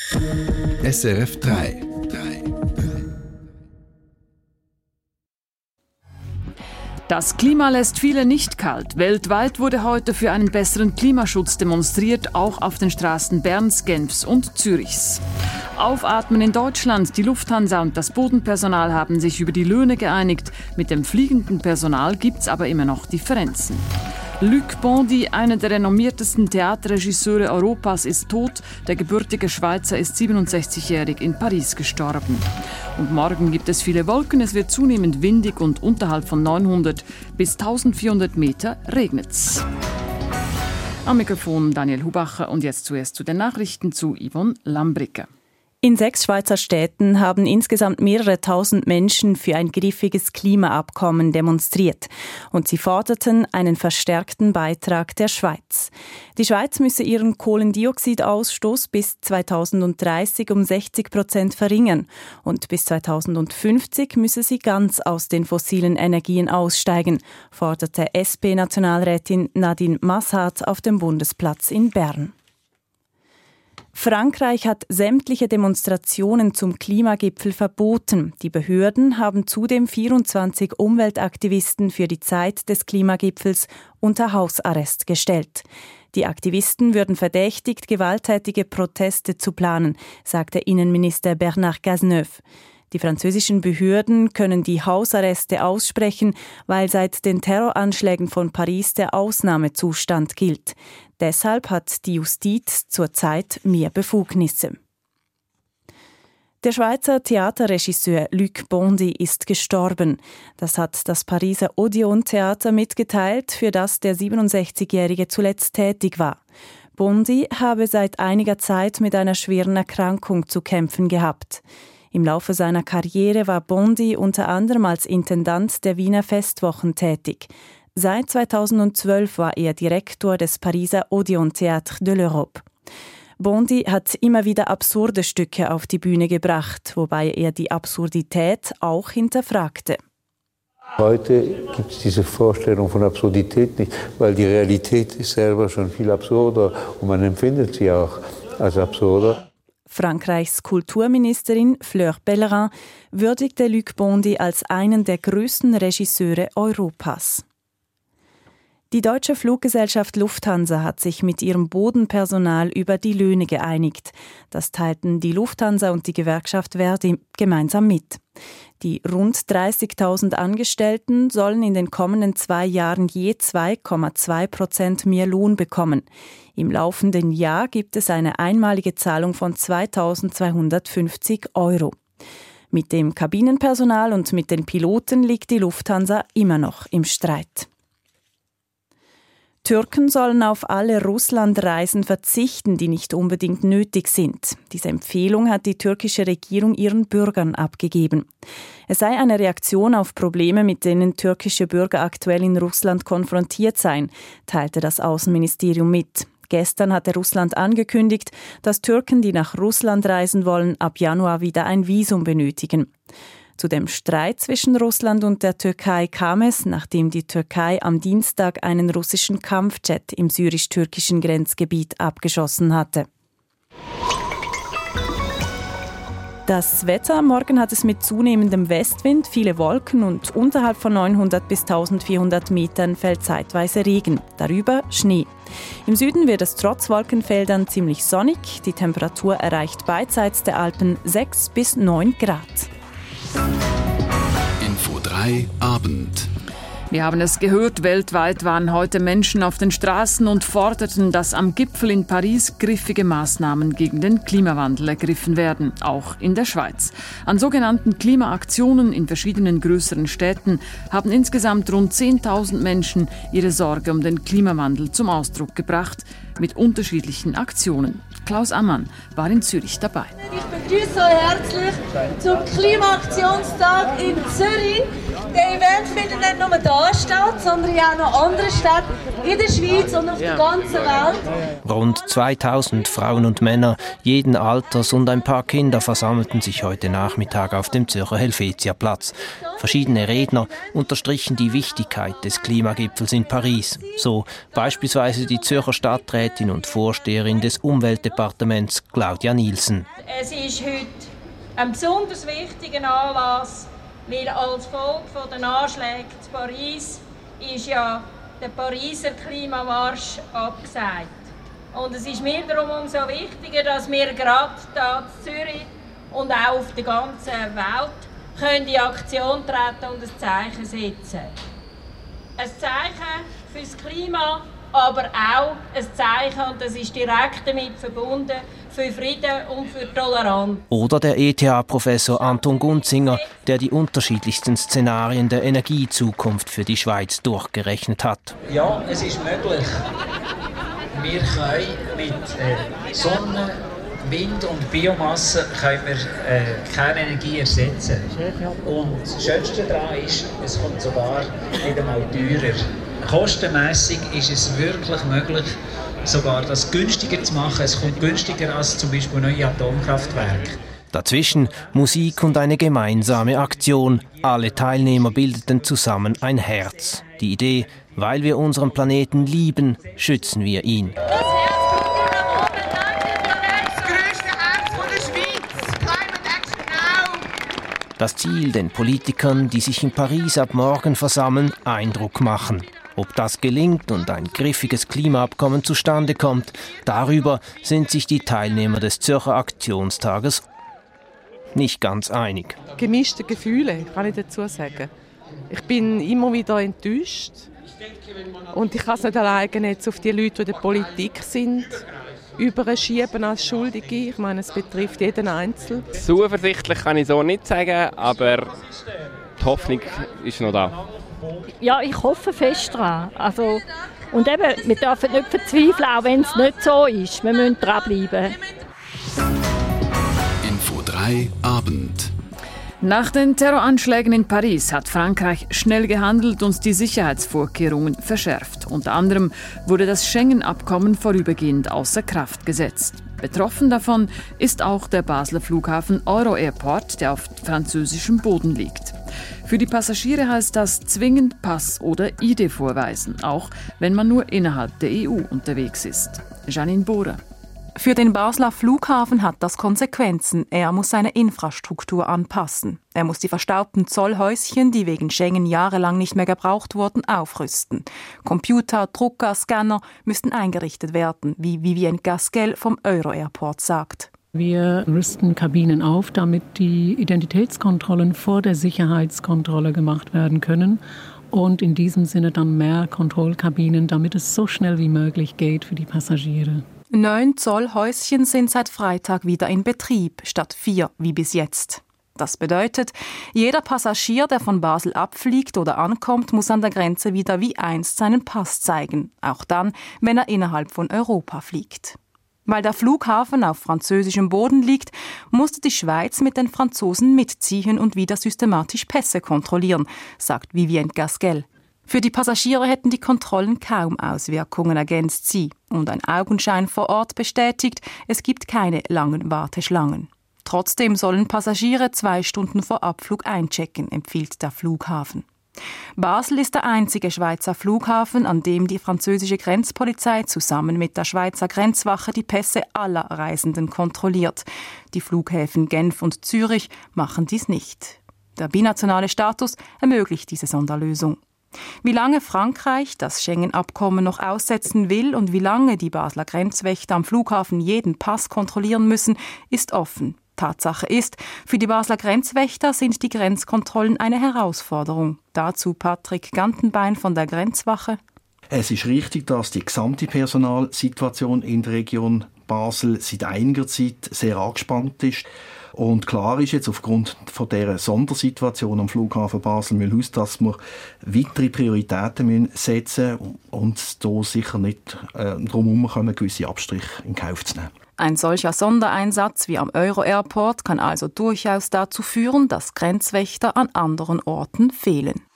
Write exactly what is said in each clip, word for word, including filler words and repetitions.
S R F drei. Das Klima lässt viele nicht kalt. Weltweit wurde heute für einen besseren Klimaschutz demonstriert, auch auf den Straßen Berns, Genfs und Zürichs. Aufatmen in Deutschland. Die Lufthansa und das Bodenpersonal haben sich über die Löhne geeinigt. Mit dem fliegenden Personal gibt es aber immer noch Differenzen. Luc Bondy, einer der renommiertesten Theaterregisseure Europas, ist tot. Der gebürtige Schweizer ist siebenundsechzigjährig in Paris gestorben. Und morgen gibt es viele Wolken, es wird zunehmend windig und unterhalb von neunhundert bis eintausendvierhundert Meter regnet's. Am Mikrofon Daniel Hubacher und jetzt zuerst zu den Nachrichten zu Yvonne Lambricke. In sechs Schweizer Städten haben insgesamt mehrere tausend Menschen für ein griffiges Klimaabkommen demonstriert. Und sie forderten einen verstärkten Beitrag der Schweiz. Die Schweiz müsse ihren Kohlendioxidausstoß bis zweitausenddreißig um sechzig Prozent verringern. Und bis zweitausendfünfzig müsse sie ganz aus den fossilen Energien aussteigen, forderte S P-Nationalrätin Nadine Masshardt auf dem Bundesplatz in Bern. Frankreich hat sämtliche Demonstrationen zum Klimagipfel verboten. Die Behörden haben zudem vierundzwanzig Umweltaktivisten für die Zeit des Klimagipfels unter Hausarrest gestellt. Die Aktivisten würden verdächtigt, gewalttätige Proteste zu planen, sagte Innenminister Bernard Cazeneuve. Die französischen Behörden können die Hausarreste aussprechen, weil seit den Terroranschlägen von Paris der Ausnahmezustand gilt. Deshalb hat die Justiz zurzeit mehr Befugnisse. Der Schweizer Theaterregisseur Luc Bondy ist gestorben. Das hat das Pariser Odeon-Theater mitgeteilt, für das der siebenundsechzigjährige zuletzt tätig war. Bondy habe seit einiger Zeit mit einer schweren Erkrankung zu kämpfen gehabt. Im Laufe seiner Karriere war Bondy unter anderem als Intendant der Wiener Festwochen tätig. Seit zweitausendzwölf war er Direktor des Pariser Odeon Théâtre de l'Europe. Bondy hat immer wieder absurde Stücke auf die Bühne gebracht, wobei er die Absurdität auch hinterfragte. Heute gibt es diese Vorstellung von Absurdität nicht, weil die Realität ist selber schon viel absurder und man empfindet sie auch als absurder. Frankreichs Kulturministerin Fleur Pellerin würdigte Luc Bondy als einen der größten Regisseure Europas. Die deutsche Fluggesellschaft Lufthansa hat sich mit ihrem Bodenpersonal über die Löhne geeinigt. Das teilten die Lufthansa und die Gewerkschaft Verdi gemeinsam mit. Die rund dreißigtausend Angestellten sollen in den kommenden zwei Jahren je zwei Komma zwei Prozent mehr Lohn bekommen. Im laufenden Jahr gibt es eine einmalige Zahlung von zweitausendzweihundertfünfzig Euro. Mit dem Kabinenpersonal und mit den Piloten liegt die Lufthansa immer noch im Streit. Türken sollen auf alle Russlandreisen verzichten, die nicht unbedingt nötig sind. Diese Empfehlung hat die türkische Regierung ihren Bürgern abgegeben. Es sei eine Reaktion auf Probleme, mit denen türkische Bürger aktuell in Russland konfrontiert seien, teilte das Außenministerium mit. Gestern hatte Russland angekündigt, dass Türken, die nach Russland reisen wollen, ab Januar wieder ein Visum benötigen. Zu dem Streit zwischen Russland und der Türkei kam es, nachdem die Türkei am Dienstag einen russischen Kampfjet im syrisch-türkischen Grenzgebiet abgeschossen hatte. Das Wetter: Morgen hat es mit zunehmendem Westwind viele Wolken und unterhalb von neunhundert bis eintausendvierhundert Metern fällt zeitweise Regen, darüber Schnee. Im Süden wird es trotz Wolkenfeldern ziemlich sonnig. Die Temperatur erreicht beidseits der Alpen sechs bis neun Grad. Info drei Abend. Wir haben es gehört, weltweit waren heute Menschen auf den Straßen und forderten, dass am Gipfel in Paris griffige Maßnahmen gegen den Klimawandel ergriffen werden, auch in der Schweiz. An sogenannten Klimaaktionen in verschiedenen größeren Städten haben insgesamt rund zehntausend Menschen ihre Sorge um den Klimawandel zum Ausdruck gebracht, mit unterschiedlichen Aktionen. Klaus Ammann war in Zürich dabei. Ich begrüße euch herzlich zum Klimaaktionstag in Zürich. Der Event findet nicht nur hier statt, sondern auch noch in anderen Städten in der Schweiz und auf der ganzen Welt. Rund zweitausend Frauen und Männer jeden Alters und ein paar Kinder versammelten sich heute Nachmittag auf dem Zürcher Helvetiaplatz. Verschiedene Redner unterstrichen die Wichtigkeit des Klimagipfels in Paris. So beispielsweise die Zürcher Stadträtin und Vorsteherin des Umweltdepartements Claudia Nielsen. Es ist heute ein besonders wichtiger Anlass, weil als Folge der Anschläge in Paris ist ja der Pariser Klimamarsch abgesagt. Und es ist mir darum umso wichtiger, dass wir gerade hier in Zürich und auch auf der ganzen Welt können in Aktion treten und ein Zeichen setzen. Ein Zeichen fürs Klima, aber auch ein Zeichen, und das ist direkt damit verbunden, für Frieden und für Toleranz. Oder der E T H-Professor Anton Gunzinger, der die unterschiedlichsten Szenarien der Energiezukunft für die Schweiz durchgerechnet hat. Ja, es ist möglich. Wir können mit äh, Sonne, Wind und Biomasse können wir, äh, keine Energie ersetzen. Und das Schönste daran ist, es kommt sogar nicht einmal teurer. Kostenmässig ist es wirklich möglich, sogar das günstiger zu machen. Es kommt günstiger als zum Beispiel neue Atomkraftwerke. Dazwischen Musik und eine gemeinsame Aktion. Alle Teilnehmer bildeten zusammen ein Herz. Die Idee, weil wir unseren Planeten lieben, schützen wir ihn. Das grösste Herz von der Schweiz, Climate Action Now. Das Ziel, den Politikern, die sich in Paris ab morgen versammeln, Eindruck machen. Ob das gelingt und ein griffiges Klimaabkommen zustande kommt, darüber sind sich die Teilnehmer des Zürcher Aktionstages nicht ganz einig. Gemischte Gefühle, kann ich dazu sagen. Ich bin immer wieder enttäuscht. Und ich kann es nicht alleine jetzt auf die Leute, die in der Politik sind, überschieben als Schuldige. Ich meine, es betrifft jeden Einzelnen. Zuversichtlich kann ich so nicht sagen, aber die Hoffnung ist noch da. Ja, ich hoffe fest daran. Also, und eben, wir dürfen nicht verzweifeln, auch wenn es nicht so ist. Wir müssen dranbleiben. Info drei Abend. Nach den Terroranschlägen in Paris hat Frankreich schnell gehandelt und die Sicherheitsvorkehrungen verschärft. Unter anderem wurde das Schengen-Abkommen vorübergehend außer Kraft gesetzt. Betroffen davon ist auch der Basler Flughafen Euro-Airport, der auf französischem Boden liegt. Für die Passagiere heißt das zwingend Pass oder I D vorweisen, auch wenn man nur innerhalb der E U unterwegs ist. Janine Bohrer. Für den Basler Flughafen hat das Konsequenzen. Er muss seine Infrastruktur anpassen. Er muss die verstaubten Zollhäuschen, die wegen Schengen jahrelang nicht mehr gebraucht wurden, aufrüsten. Computer, Drucker, Scanner müssten eingerichtet werden, wie Vivienne Gasquel vom Euro-Airport sagt. Wir rüsten Kabinen auf, damit die Identitätskontrollen vor der Sicherheitskontrolle gemacht werden können. Und in diesem Sinne dann mehr Kontrollkabinen, damit es so schnell wie möglich geht für die Passagiere. Neun Zollhäuschen sind seit Freitag wieder in Betrieb, statt vier wie bis jetzt. Das bedeutet, jeder Passagier, der von Basel abfliegt oder ankommt, muss an der Grenze wieder wie einst seinen Pass zeigen, auch dann, wenn er innerhalb von Europa fliegt. Weil der Flughafen auf französischem Boden liegt, musste die Schweiz mit den Franzosen mitziehen und wieder systematisch Pässe kontrollieren, sagt Vivienne Gasquel. Für die Passagiere hätten die Kontrollen kaum Auswirkungen, ergänzt sie. Und ein Augenschein vor Ort bestätigt, es gibt keine langen Warteschlangen. Trotzdem sollen Passagiere zwei Stunden vor Abflug einchecken, empfiehlt der Flughafen. Basel ist der einzige Schweizer Flughafen, an dem die französische Grenzpolizei zusammen mit der Schweizer Grenzwache die Pässe aller Reisenden kontrolliert. Die Flughäfen Genf und Zürich machen dies nicht. Der binationale Status ermöglicht diese Sonderlösung. Wie lange Frankreich das Schengen-Abkommen noch aussetzen will und wie lange die Basler Grenzwächter am Flughafen jeden Pass kontrollieren müssen, ist offen. Tatsache ist, für die Basler Grenzwächter sind die Grenzkontrollen eine Herausforderung. Dazu Patrick Gantenbein von der Grenzwache. Es ist richtig, dass die gesamte Personalsituation in der Region Basel seit einiger Zeit sehr angespannt ist. Und klar ist jetzt aufgrund von dieser Sondersituation am Flughafen Basel-Mühlhaus, dass wir weitere Prioritäten setzen müssen und hier sicher nicht äh, darum herumkommen, gewisse Abstriche in Kauf zu nehmen. Ein solcher Sondereinsatz wie am Euro-Airport kann also durchaus dazu führen, dass Grenzwächter an anderen Orten fehlen.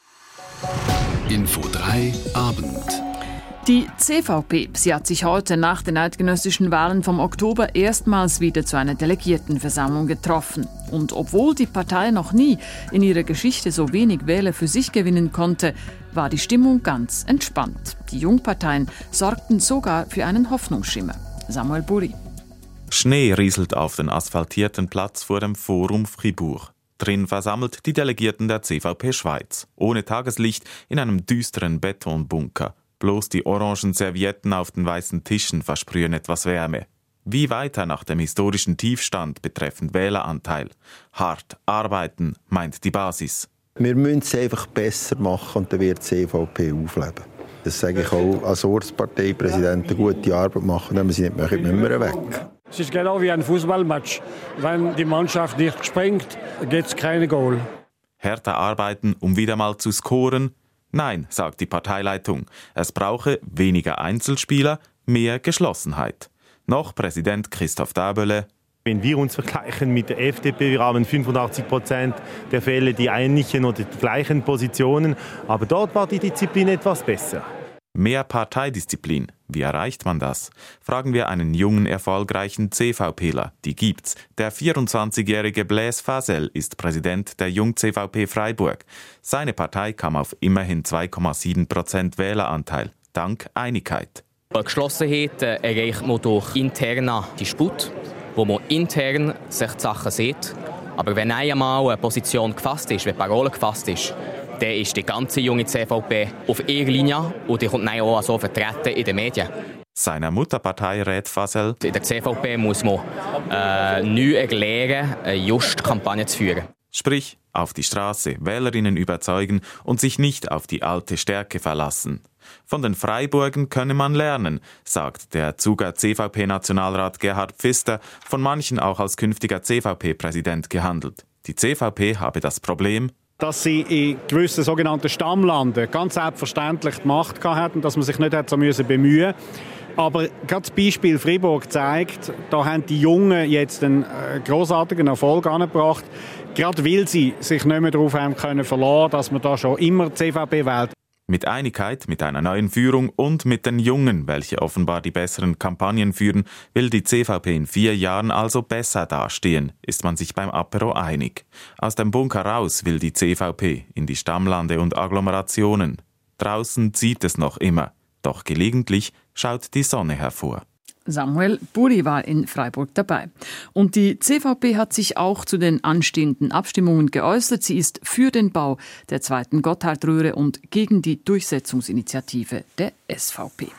Info drei Abend. Die C V P, sie hat sich heute nach den eidgenössischen Wahlen vom Oktober erstmals wieder zu einer Delegiertenversammlung getroffen. Und obwohl die Partei noch nie in ihrer Geschichte so wenig Wähler für sich gewinnen konnte, war die Stimmung ganz entspannt. Die Jungparteien sorgten sogar für einen Hoffnungsschimmer. Samuel Buri. Schnee rieselt auf den asphaltierten Platz vor dem Forum Fribourg. Drin versammelt die Delegierten der C V P Schweiz. Ohne Tageslicht in einem düsteren Betonbunker. Bloß die orangen Servietten auf den weißen Tischen versprühen etwas Wärme. Wie weiter nach dem historischen Tiefstand betreffend Wähleranteil? Hart arbeiten, meint die Basis. Wir müssen es einfach besser machen und dann wird die C V P aufleben. Das sage ich auch als Ortsparteipräsident, eine gute Arbeit machen, wenn wir sie nicht machen, müssen wir weg. Es ist genau wie ein Fußballmatch. Wenn die Mannschaft nicht springt, gibt es keine Goal. Härter arbeiten, um wieder mal zu scoren? Nein, sagt die Parteileitung. Es brauche weniger Einzelspieler, mehr Geschlossenheit. Noch Präsident Christoph Dabele. Wenn wir uns vergleichen mit der F D P, wir haben fünfundachtzig Prozent der Fälle die ähnlichen oder die gleichen Positionen. Aber dort war die Disziplin etwas besser. Mehr Parteidisziplin. Wie erreicht man das? Fragen wir einen jungen, erfolgreichen CVPler. Die gibt's. Der vierundzwanzigjährige Blaise Fasel ist Präsident der Jung-C V P Freiburg. Seine Partei kam auf immerhin zwei Komma sieben Prozent Wähleranteil. Dank Einigkeit. Geschlossenheit erreicht man durch internen Disput, wo man intern sich die Sachen sieht. Aber wenn einmal eine Position gefasst ist, wenn die Parole gefasst ist, dann ist die ganze junge C V P auf ihrer Linie und die kommt dann auch so vertreten in den Medien. Seiner Mutterpartei rät Fasel. In der C V P muss man äh, neu erklären, eine just Kampagne zu führen. Sprich, auf die Straße, Wählerinnen überzeugen und sich nicht auf die alte Stärke verlassen. Von den Freiburgen könne man lernen, sagt der Zuger C V P-Nationalrat Gerhard Pfister, von manchen auch als künftiger C V P-Präsident gehandelt. Die C V P habe das Problem, dass sie in gewissen sogenannten Stammlanden ganz selbstverständlich die Macht hatten, dass man sich nicht hat so müssen bemühen. Aber gerade das Beispiel Fribourg zeigt, da haben die Jungen jetzt einen grossartigen Erfolg angebracht, gerade weil sie sich nicht mehr darauf haben können verlassen, dass man da schon immer die C V P wählt. Mit Einigkeit, mit einer neuen Führung und mit den Jungen, welche offenbar die besseren Kampagnen führen, will die C V P in vier Jahren also besser dastehen, ist man sich beim Apero einig. Aus dem Bunker raus will die C V P in die Stammlande und Agglomerationen. Draußen zieht es noch immer, doch gelegentlich schaut die Sonne hervor. Samuel Buri war in Freiburg dabei. Und die C V P hat sich auch zu den anstehenden Abstimmungen geäußert. Sie ist für den Bau der zweiten Gotthardröhre und gegen die Durchsetzungsinitiative der S V P.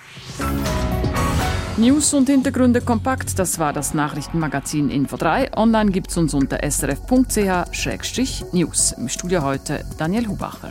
News und Hintergründe kompakt, das war das Nachrichtenmagazin Info drei. Online gibt's uns unter s r f punkt c h slash news. Im Studio heute Daniel Hubacher.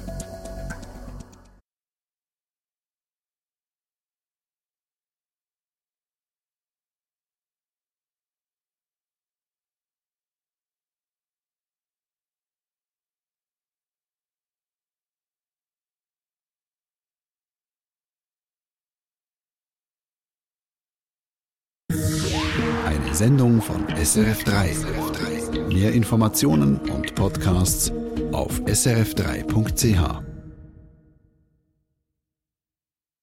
Eine Sendung von S R F drei. Mehr Informationen und Podcasts auf s r f drei punkt c h.